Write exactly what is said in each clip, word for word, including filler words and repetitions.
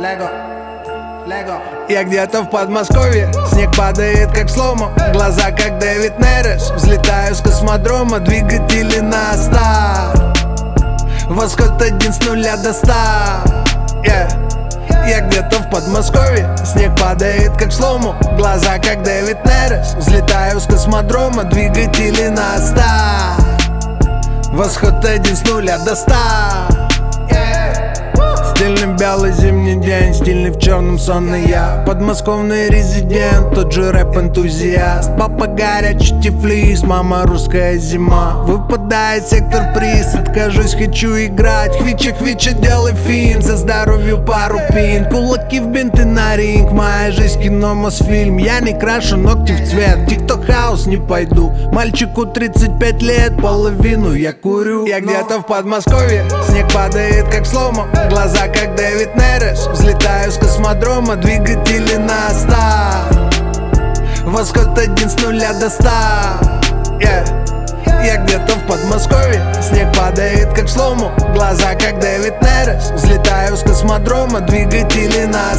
Лего, Лего. Я где-то в Подмосковье, снег падает как сломо, глаза как Дэвид Нереш. Взлетаю с космодрома, двигатели на старт. Восход один с нуля до ста. yeah. Я где-то в Подмосковье, снег падает как сломо, глаза как Дэвид Нереш. Взлетаю с космодрома, двигатели на старт. Восход один с нуля до ста. Стильный белый зимний день, стильный в черном сонный я. Подмосковный резидент, тот же рэп-энтузиаст. Папа горячий тифлис, мама русская зима. Выпадает сектор приз, откажусь, хочу играть. Хвича, хвича, делай фин, за здоровью пару пин. Кулаки в бинты на ринг, моя жизнь кино, Мосфильм. Я не крашу ногти в цвет, тикток хаус не пойду. Мальчику тридцать пять лет, половину я курю. Я где-то в Подмосковье, снег падает как сломо, глаза как Дэвид Нереш. Взлетаю с космодрома, двигатели на старт. Восход один с нуля до ста. yeah. Я где-то в Подмосковье, снег падает как сломо, глаза как Дэвид Нереш. Взлетаю с космодрома, двигатели на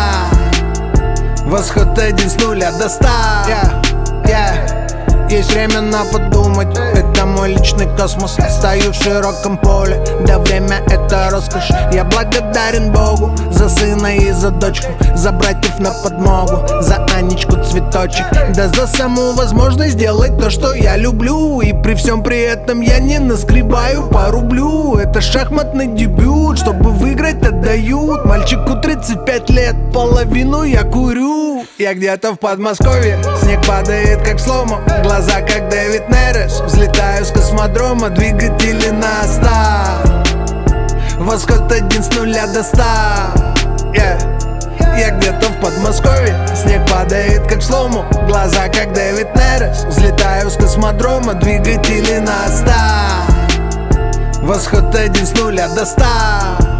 старт. Восход один с нуля до ста. yeah. yeah. Есть время на подумать, это мой личный космос. Стою в широком поле, да время это роскошь. Я благодарен Богу за сына и за дочку, за братьев на подмогу, за Анечку цветочек, да за саму возможность сделать то, что я люблю. И при всем при этом я не наскребаю по рублю. Это шахматный дебют, чтобы выиграть отдают. Мальчику тридцать пять лет, половину я курю. Я где-то в Подмосковье, снег падает как сломо, глаза как Дэвид Нереш. Взлетаю с космодрома, двигатели на старт. Восход один с нуля до ста. yeah. Я где-то в Подмосковье, снег падает как сломо, глаза как Дэвид Нереш. Взлетаю с космодрома, двигатели на старт. Восход один с нуля до ста.